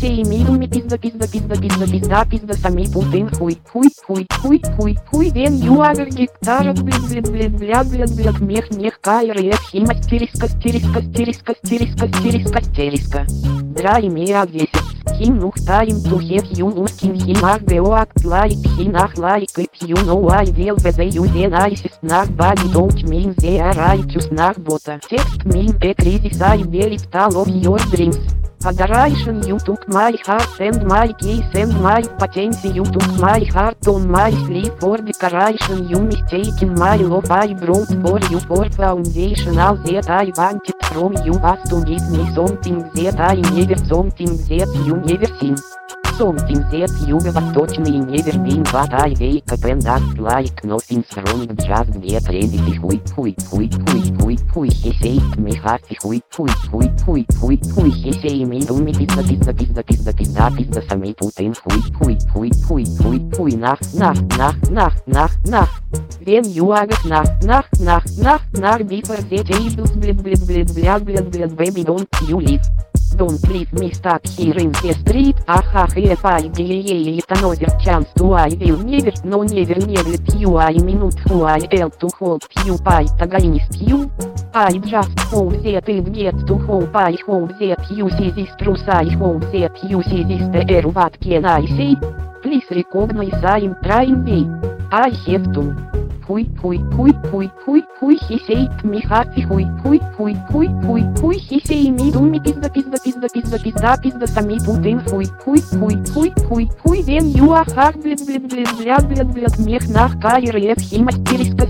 хисей мидуми пизда сами путин хуй вен юагер гектара блядь мех кайрef хима стериска драй меа 10 хим нухтаим тухев юн ускин химах беоак лайк хинах лайк ю но ай вел везе юден айсис нах бади доуч мин зе арайтюс нах бота текст мин кризис ай велит талов your dreams Adoration you took my heart and my keys and my potency you took my heart on my sleeve for decoration you mistaken my love I brought for you for foundation all that I wanted from you was to give me something that I never something that you never seen something that you have touched me never been but I wake up and act like nothing's wrong just get ready he said me heart he said me do me pizda сами путин хуй nach when you are nach before the tables bled baby don't you leave me stuck here in the street if I delete another chance to I will never let you I minute who I help to hold you by against you I just hope that it gets to hope I hope that you see this truth I hope that you see this air what can I say please recognize I'm trying me I have to Хуй, he said me happy, хуй, he say me do me пизда сами путин хуй, when you are hard, блядь, мех нах кайрef, хима стериска.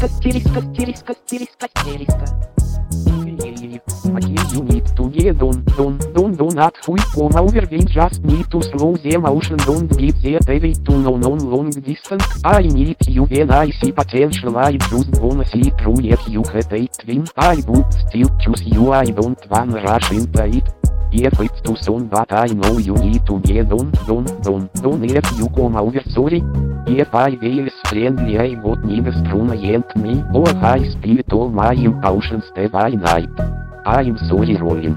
Again you need to get do not come over we just need to slow the motion don't give that away to no long distance I need you when I see potential I just wanna see through it you have a twin I would still choose you I don't wanna rush into it if it's too soon but I know you need to get don't if you come over sorry if I was friendly I would never strong against me or I spirit all my impulsions that I night I'm sorry rolling.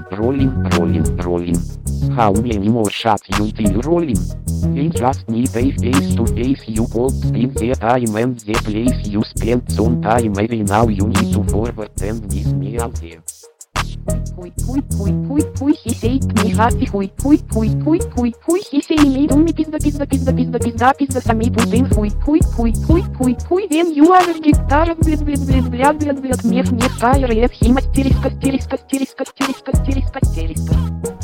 How many more shots you till rolling? We just need a face to face you could spend the time and the place you spent some time maybe now you need to forward and miss me out there. Хуй, he said me happy, хуй, he say me do me пизда сами путин хуй, when you are гектара блядь, мех кайрef, хима стериска.